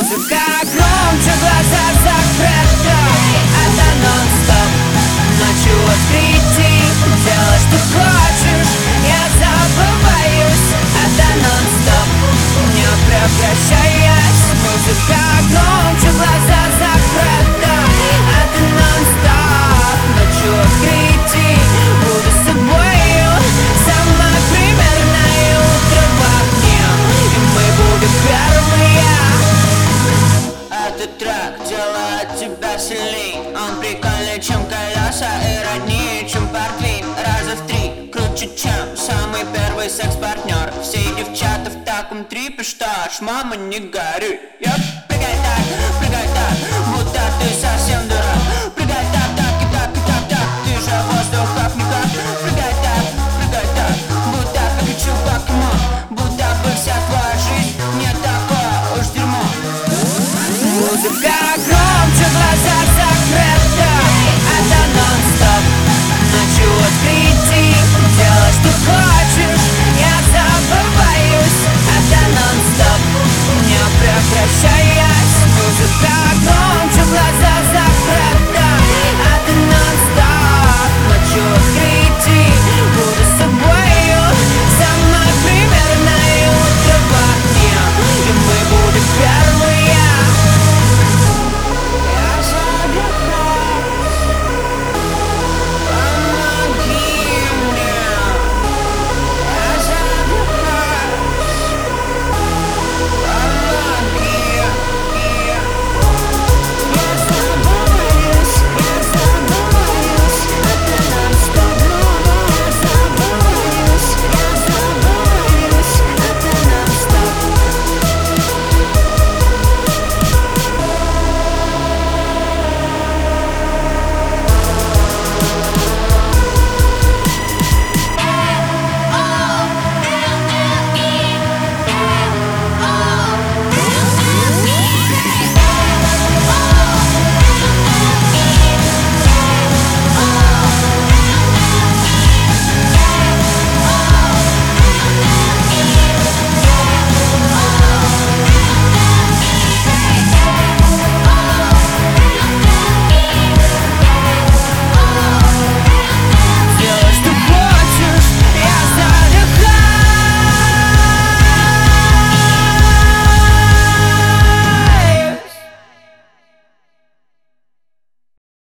Музыка громче, глаза закрыты. Это нон-стоп, ночью открытий. Делай, что хочешь, я забываюсь. Это нон-стоп, не прекращаясь. Музыка громче, глаза закрыты. Это нон-стоп, ночью открытий. Буду с собою, самое примерное утро в окне. И мы будем первые. Этот трек делает тебя сильней. Он прикольнее, чем колеса, и роднее, чем портвейн. Раза в 3 круче, чем самый первый секс-партнер. Все девчата в таком трипе, что аж мама не горюй. Прыгай так, будто ты совсем дурак. Прыгай так, и так, ты же воздух как-никак. Прыгай так, будто Пикачу покемон. Будто бы вся твоя жизнь не такое уж дерьмо. Музыка громче, глаза